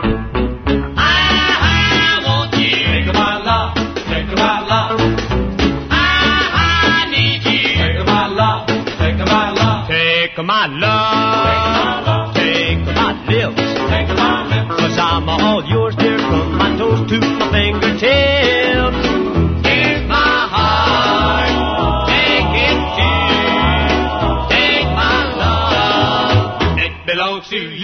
I want you. Think of my love. Think of my love. I need you. Think of my love. Think of my love. Take my love. Take my lips. Think of my lips. 'Cause I'm all yours, dear, from my toes to my fingertips. Take my heart. Take it too. Take my love. It belongs to you.